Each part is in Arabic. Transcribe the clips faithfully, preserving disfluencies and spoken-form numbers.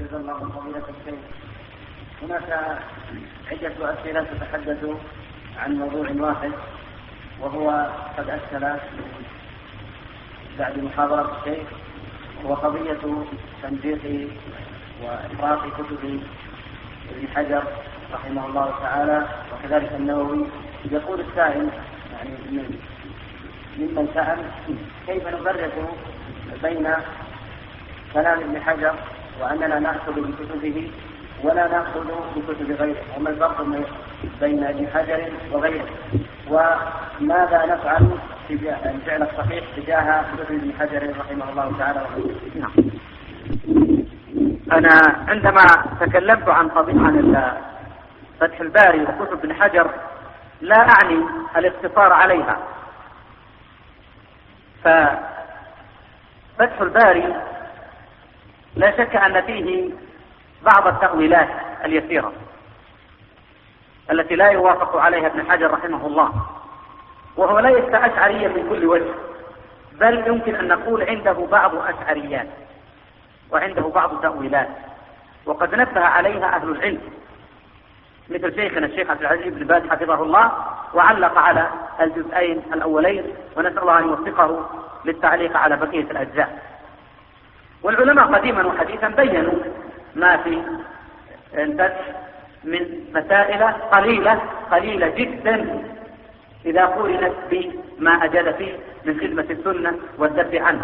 جزا الله فضيلة الشيخ. هناك عدة أسئلة تتحدث عن موضوع واحد، وهو قد أشكل بعد محاضرة الشيخ، وهو قضية تنسيق وإفراط كتب ابن حجر رحمه الله تعالى وكذلك النووي. يقول السائل يعني ممن سأل كيف نفرق بين كلام ابن حجر وأننا نأخذ بكتبه ولا نأخذ بكتب غيره، وما الفرق بين ابن حجر وغيره، وماذا نفعل في الفعل الصحيح تجاه كتب ابن حجر رحمه الله تعالى وغيره. أنا عندما تكلمت عن قضية عن فتح الباري وكتب ابن حجر لا أعني الاقتصار عليها، ففتح الباري لا شك أن فيه بعض التأويلات اليسيرة التي لا يوافق عليها ابن حجر رحمه الله، وهو ليس أشعريا من كل وجه، بل يمكن أن نقول عنده بعض أشعريات وعنده بعض تأويلات، وقد نبه عليها أهل العلم مثل شيخنا الشيخ عبد العزيز بن باز حفظه الله، وعلق على الجزئين الأولين، ونسأل الله أن يوفقه للتعليق على بقية الأجزاء. والعلماء قديما وحديثا بينوا ما في الفتح من مسائل قليلة قليلة جدا إذا قورنت بما أجاد فيه من خدمة السنة والدفع عنها.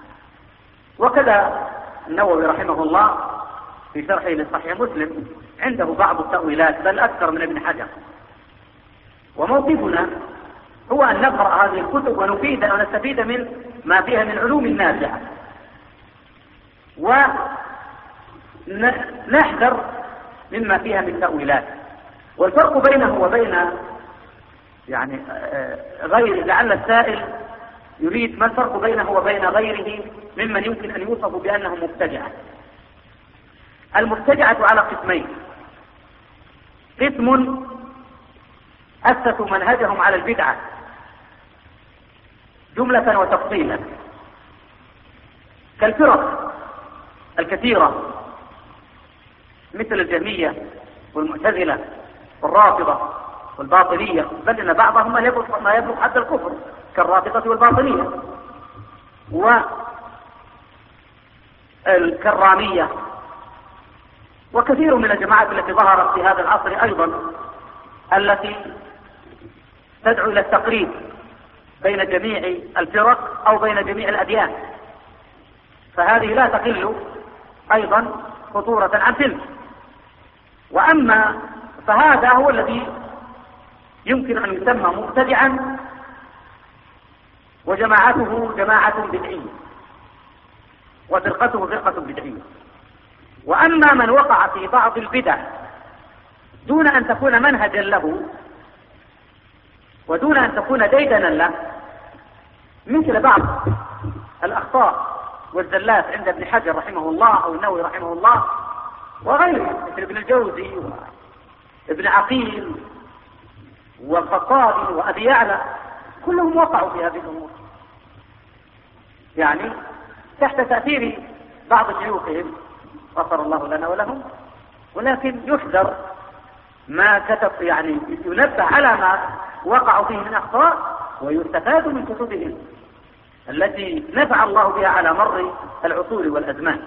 وكذا النووي رحمه الله في شرحه لصحيح مسلم عنده بعض التأويلات بل أكثر من ابن حجر. وموقفنا هو أن نقرأ هذه الكتب ونفيد ونستفيد من ما فيها من علوم نافعة، ونحذر مما فيها من تأويلات. والفرق بينه وبين يعني غير، لعل السائل يريد ما الفرق بينه وبين غيره ممن يمكن أن يوصف بأنه مبتدعة. المبتدعة على قسمين: قسم أسسوا منهجهم على البدعة جملة وتفصيلا كالفرق الكثيرة مثل الجهمية والمعتزلة والرافضة والباطنية، بل إن بعضهم ما يبلغ ما يبلغ حد الكفر كالرافضة والباطنية والكرامية، وكثير من الجماعات التي ظهرت في هذا العصر أيضا التي تدعو إلى التقريب بين جميع الفرق أو بين جميع الأديان، فهذه لا تقل أيضا خطورة عن تلك. وأما فهذا هو الذي يمكن أن يسمى مبتدعا، وجماعته جماعة بدعية وفرقته فرقة بدعية. وأما من وقع في بعض البدع دون أن تكون منهجا له ودون أن تكون ديدنا له، مثل بعض الأخطاء والزلات عند ابن حجر رحمه الله أو النووي رحمه الله وغيره مثل ابن الجوزي وابن عقيل والخطابي وأبي يعلى، كلهم وقعوا في هذه الأمور يعني تحت تأثير بعض شيوخهم غفر الله لنا ولهم، ولكن يحذر ما كتب، يعني ينبه على ما وقعوا فيه من أخطاء ويستفاد من كتبهم التي نفع الله بها على مر العصور والأزمان.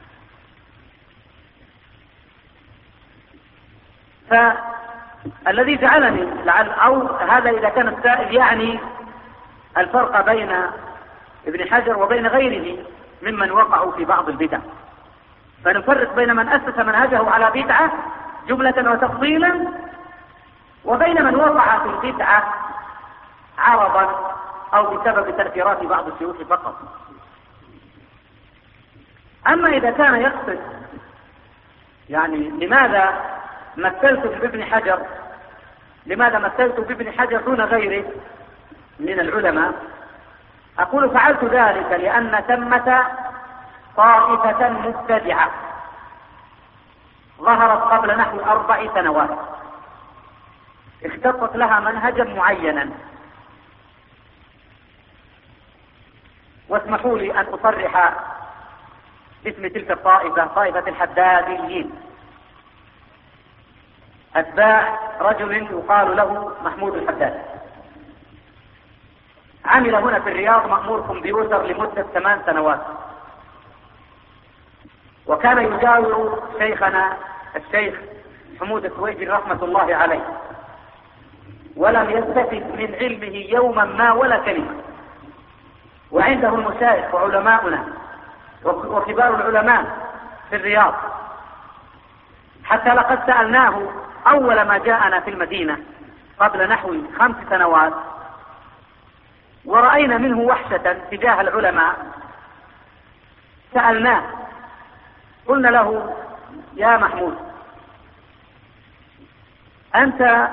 فالذي جعلني لعل أو هذا إذا كان السائل يعني الفرق بين ابن حجر وبين غيره ممن وقعوا في بعض البدع، فنفرق بين من أسس منهجه على بدعة جملة وتفصيلا وبين من وقع في البدعة عرضا أو بسبب تأثيرات بعض الشيوخ فقط. أما إذا كان يقصد يعني لماذا مثلت بابن حجر لماذا مثلت بابن حجر دون غيره من العلماء، أقول فعلت ذلك لأن ثمة طائفة مبتدعة ظهرت قبل نحو أربع سنوات اختصت لها منهجا معينا، واسمحوا لي أن أصرح اسم تلك الطائفة طائفة الحداديين، أتباع رجل يقال له محمود الحداد. عمل هنا في الرياض مأمور كمبيوتر لمدة ثمان سنوات، وكان يجاور شيخنا الشيخ حمود السويدي رحمة الله عليه، ولم يستفد من علمه يوما ما ولا كلمة. وعنده المشايخ وعلماؤنا وكبار العلماء في الرياض، حتى لقد سألناه أول ما جاءنا في المدينة قبل نحو خمس سنوات، ورأينا منه وحشة تجاه العلماء. سألناه قلنا له: يا محمود، أنت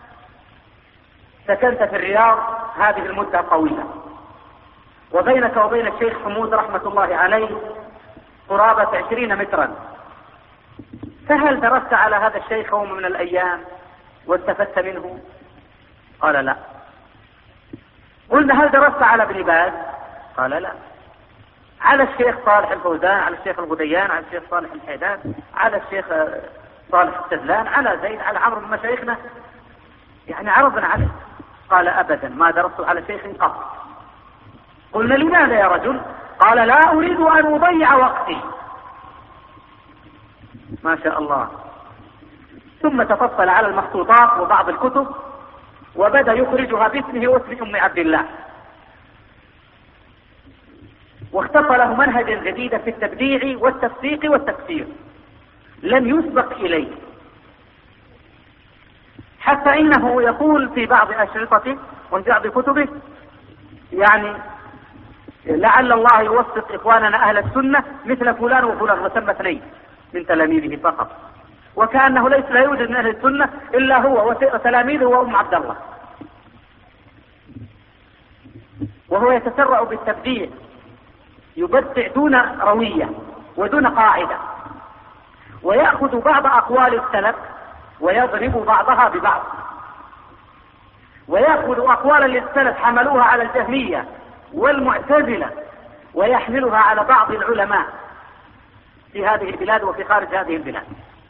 سكنت في الرياض هذه المدة الطويلة، وبينك وبين الشيخ حمود رحمة الله عليه قرابة عشرين مترا، فهل درست على هذا الشيخ يوم من الأيام واستفدت منه؟ قال: لا. قلنا: هل درست على ابن باز؟ قال: لا. على الشيخ صالح الفوزان، على الشيخ الغديان، على الشيخ صالح الحيدان، على الشيخ صالح السدلان، على زيد، على عمرو من مشايخنا، يعني عرضنا عليه. قال: أبدا ما درست على شيخ قط. قلنا: لماذا يا رجل؟ قال: لا أريد أن أضيع وقتي. ما شاء الله. ثم تفصل على المخطوطات وبعض الكتب، وبدأ يخرجها باسمه واسم أم عبد الله، واخترت له منهجا جديدا في التبديع والتفسيق والتفسير لم يسبق إليه، حتى إنه يقول في بعض أشرطته وفي بعض كتبه: يعني لعل الله يوفق إخواننا أهل السنة مثل فلان وفلان، وسمى اثنين من تلاميذه فقط، وكأنه ليس لا يوجد من أهل السنة إلا هو وتلاميذه وأم عبد الله. وهو يتسرع بالتبديع، يبدع دون روية ودون قاعدة، ويأخذ بعض أقوال السلف ويضرب بعضها ببعض، ويأخذ أقوالا للسلف حملوها على الجهمية والمعتزلة ويحملها على بعض العلماء في هذه البلاد وفي خارج هذه البلاد.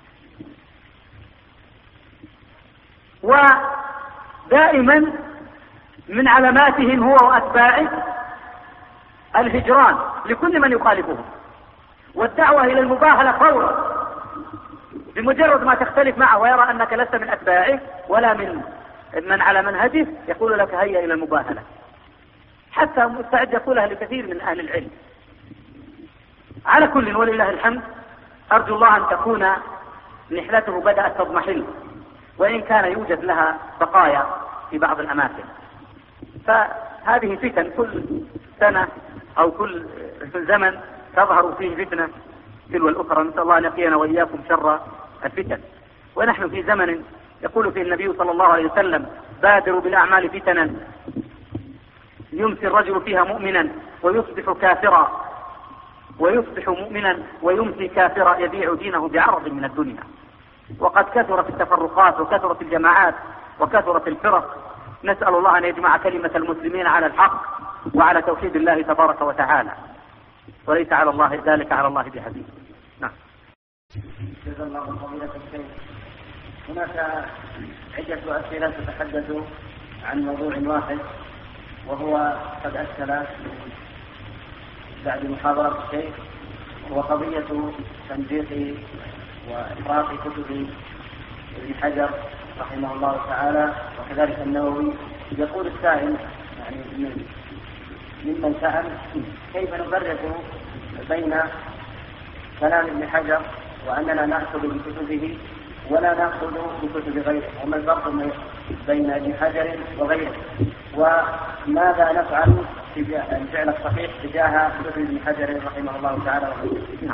ودائما من علاماتهم هو وأتباعه الهجران لكل من يخالفهم، والدعوة إلى المباهلة فورا، بمجرد ما تختلف معه ويرى أنك لست من أتباعه ولا من من على منهجه يقول لك: هيا إلى المباهلة، حتى مستعد يقولها لكثير من أهل العلم. على كل، ولله الحمد، أرجو الله أن تكون نحلته بدأت تضمحل، وإن كان يوجد لها بقايا في بعض الأماكن. فهذه فتن كل سنة أو كل زمن تظهر فيه فتنة تلو الأخرى، نسأل الله أن يقينا وإياكم شر الفتن. ونحن في زمن يقول فيه النبي صلى الله عليه وسلم: بادروا بالأعمال فتنا يمسي الرجل فيها مؤمنا ويصبح كافرا، ويصبح مؤمنا ويمسي كافرا، يبيع دينه بعرض من الدنيا. وقد كثرت التفرقات وكثرت الجماعات وكثرت الفرق. نسأل الله أن يجمع كلمة المسلمين على الحق وعلى توحيد الله تبارك وتعالى، وليس على الله ذلك على الله بعزيز. نعم. جزا الله فضيلة الشيخ. هناك عدة أسئلة تتحدث عن موضوع واحد، وهو قد أشكل بعد محاضرة الشيخ، وهو قضية تنجيح وإحراق كتب ابن حجر رحمه الله تعالى وكذلك النووي. يقول السائل يعني ممن سأل: كيف نفرق بين كلام ابن حجر وأننا نأخذ بكتبه ولا نأخذ بكتب غيره، وما الفرق بين ابن حجر وغيره، وماذا نفعل في الفعل الصحيح تجاه كتب ابن حجر رحمه الله تعالى وغيره؟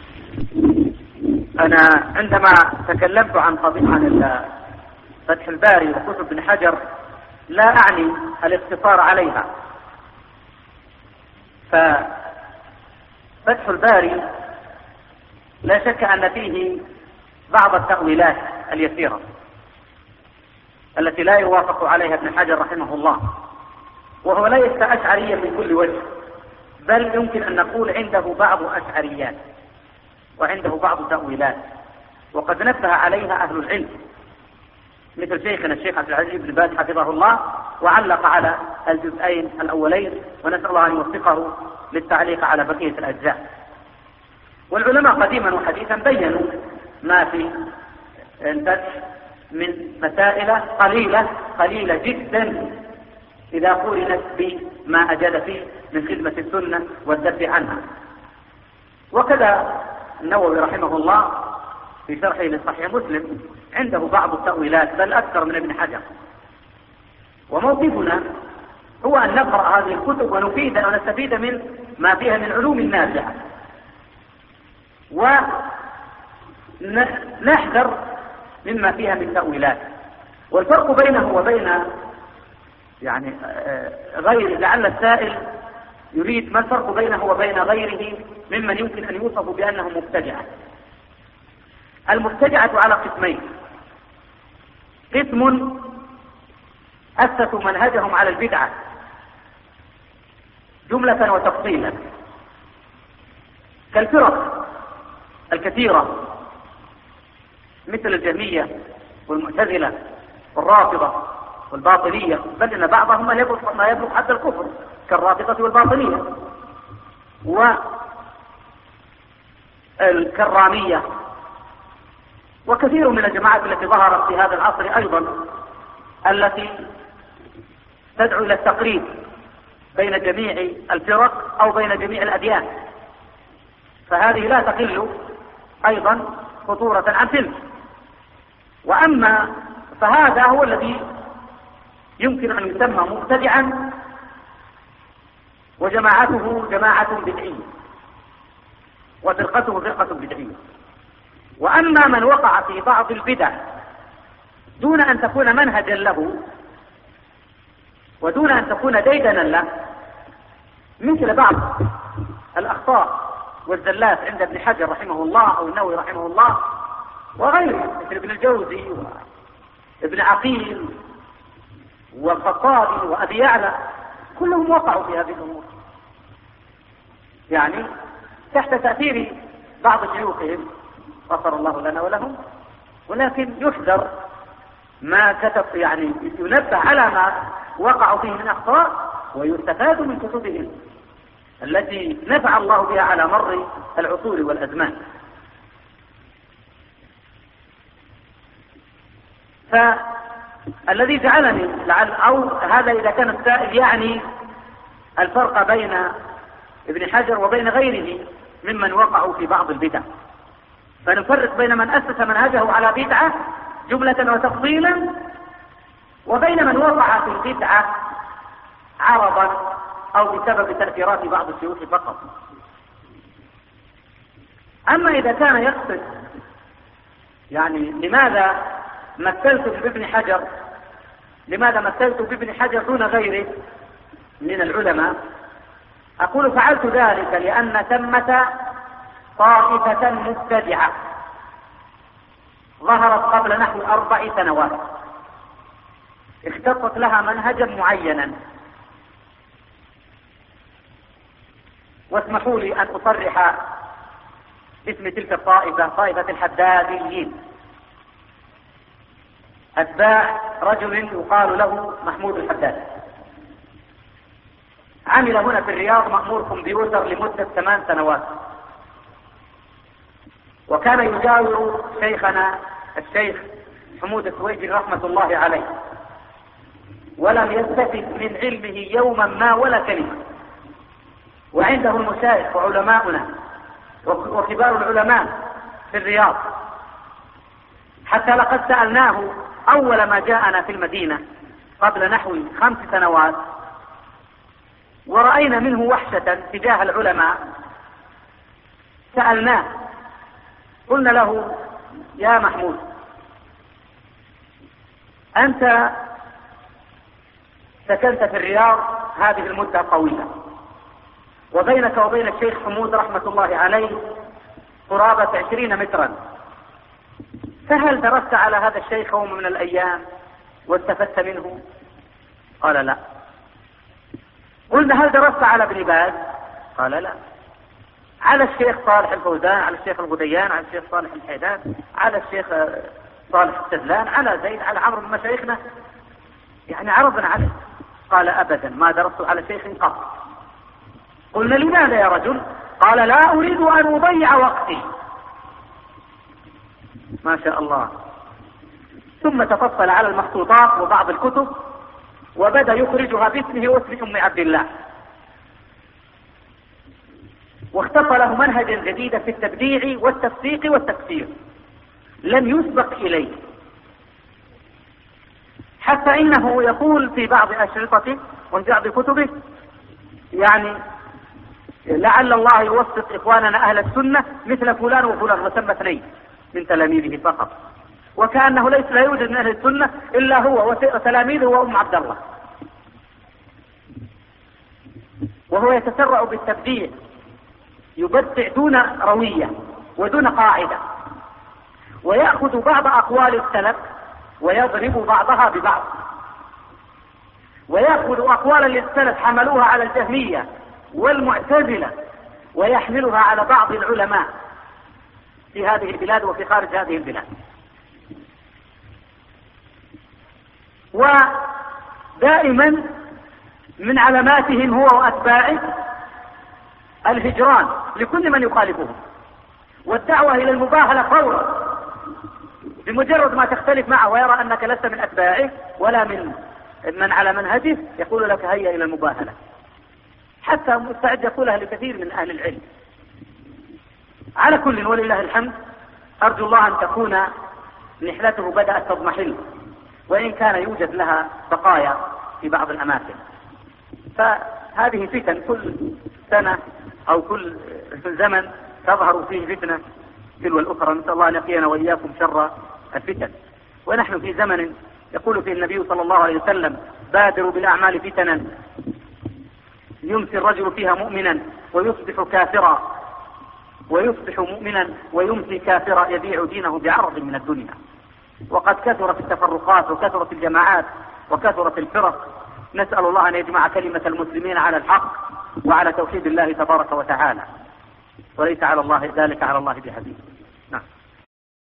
أنا عندما تكلمت عن قضية عن فتح الباري وكتب ابن حجر لا أعني الاقتصار عليها، ففتح الباري لا شك أن فيه بعض التأويلات اليسيرة التي لا يوافق عليها ابن حجر رحمه الله، وهو ليس أشعريا من كل وجه، بل يمكن أن نقول عنده بعض أشعريات وعنده بعض تأويلات، وقد نبه عليها أهل العلم مثل شيخنا الشيخ عبد العزيز بن باز حفظه الله، وعلق على الجزئين الأولين، ونسأل الله أن يوفقه للتعليق على بقية الأجزاء. والعلماء قديما وحديثا بينوا ما في الفتح من مسائل قليلة قليلة جدا إذا قرنت بما أجاد فيه من خدمة السنة والدفع عنها. وكذا النووي رحمه الله في شرحه لصحيح مسلم عنده بعض التأويلات بل أكثر من ابن حجر. وموقفنا هو أن نقرأ هذه الكتب ونفيد ونستفيد من ما فيها من علوم نافعة، ونحذر مما فيها من تأويلات. والفرق بينه وبين يعني غير، لعل السائل يريد ما الفرق بينه وبين غيره ممن يمكن أن يوصف بأنه مبتدعة. المبتدعة على قسمين: قسم أسسوا منهجهم على البدعة جملة وتفصيلا كالفرق الكثيرة مثل الجهمية والمعتزلة والرافضة والباطنية، بل إن بعضهم ما يبلغ ما يبلغ حد الكفر كالرافضة والباطنية، والكرامية، وكثير من الجماعات التي ظهرت في هذا العصر أيضا التي تدعو إلى التقريب بين جميع الفرق أو بين جميع الأديان، فهذه لا تقل أيضا خطورة عن تلك. وأما فهذا هو الذي يمكن أن يسمى مبتدعا، وجماعته جماعة بدعية وفرقته فرقة بدعية. وأما من وقع في بعض البدع دون أن تكون منهجا له ودون أن تكون ديدنا له، مثل بعض الأخطاء والزلات عند ابن حجر رحمه الله أو النووي رحمه الله وغيره مثل ابن الجوزي وابن عقيل والخطابي وأبي يعلى، كلهم وقعوا في هذه الأمور يعني تحت تأثير بعض شيوخهم غفر الله لنا ولهم. ولكن يحذر ما كتب، يعني ينبه على ما وقعوا فيه من أخطاء، ويستفاد من كتبهم التي نفع الله بها على مر العصور والأزمان. فالذي جعلني لعل أو هذا إذا كان السائل يعني الفرق بين ابن حجر وبين غيره ممن وقعوا في بعض البدع، فنفرق بين من أسس منهجه على بدعة جملة وتفصيلا وبين من وقع في البدعة عرضا أو بسبب تأثيرات بعض الشيوخ فقط. أما إذا كان يقصد يعني لماذا مثلت بابن حجر لماذا مثلت بابن حجر دون غيره من العلماء، أقول فعلت ذلك لأن ثمة طائفة مبتدعة ظهرت قبل نحو أربع سنوات اختصت لها منهجا معينا، واسمحوا لي أن أصرح اسم تلك الطائفة، طائفة الحداديين، أتباع رجل يقال له محمود الحداد، عمل هنا في الرياض مأموركم بيوسر لمدة ثمان سنوات، وكان يجاور شيخنا الشيخ حمود السويدي رحمة الله عليه، ولم يستفد من علمه يوما ما ولا كلمة. وعنده المشايخ وعلماؤنا وكبار العلماء في الرياض، حتى لقد سألناه أول ما جاءنا في المدينة قبل نحو خمس سنوات ورأينا منه وحشة تجاه العلماء، سألناه قلنا له: يا محمود، أنت سكنت في الرياض هذه المدة الطويلة، وبينك وبين الشيخ حمود رحمة الله عليه قرابة عشرين مترا، فهل درست على هذا الشيخ يوم من الأيام واستفدت منه؟ قال: لا. قلنا: هل درست على ابن باز؟ قال لا. على الشيخ صالح الفوزان، على الشيخ الغديان، على الشيخ صالح الحيدان، على الشيخ صالح السدلان، على زيد، على عمرو من مشايخنا، يعني عرضنا عليه. قال أبدا ما درست على شيخ قط. قلنا لماذا يا رجل؟ قال لا أريد أن أضيع وقتي. ما شاء الله. ثم تفصل على المخطوطات وبعض الكتب وبدأ يخرجها باسمه واسم أم عبد الله، واختار له منهجا جديدا في التبديع والتصديق والتكفير لم يسبق إليه، حتى إنه يقول في بعض أشرطته وفي بعض كتبه يعني لعل الله يوفق إخواننا أهل السنة مثل فلان وفلان، وسمى اثنين من تلاميذه فقط، وكأنه ليس لا يوجد من أهل السنة إلا هو وتلاميذه وأم عبد الله. وهو يتسرع بالتبديع، يبدع دون روية ودون قاعدة، ويأخذ بعض أقوال السلف ويضرب بعضها ببعض، ويأخذ أقوالا للسلف حملوها على الجهمية والمعتزلة ويحملها على بعض العلماء في هذه البلاد وفي خارج هذه البلاد. ودائما من علاماتهم هو وأتباعه الهجران لكل من يخالفهم، والدعوة إلى المباهلة فورا، بمجرد ما تختلف معه ويرى أنك لست من أتباعه ولا من من على منهجه يقول لك هيا إلى المباهلة، حتى مستعد يقولها لكثير من أهل العلم. على كل ولله الحمد، أرجو الله أن تكون نحلته بدأت تضمحل، وإن كان يوجد لها بقايا في بعض الأماكن. فهذه فتن كل سنة أو كل زمن تظهر فيه فتنة تلو الأخرى، نسأل الله أن يقينا وإياكم شر الفتن. ونحن في زمن يقول فيه النبي صلى الله عليه وسلم بادروا بالأعمال فتنا يمسي الرجل فيها مؤمنا ويصبح كافرا، ويصبح مؤمنا ويمسي كافرا يبيع دينه بعرض من الدنيا. وقد كثرت التفرقات وكثرت الجماعات وكثرت الفرق. نسأل الله أن يجمع كلمة المسلمين على الحق وعلى توحيد الله تبارك وتعالى، وليس على الله ذلك على الله بحديث.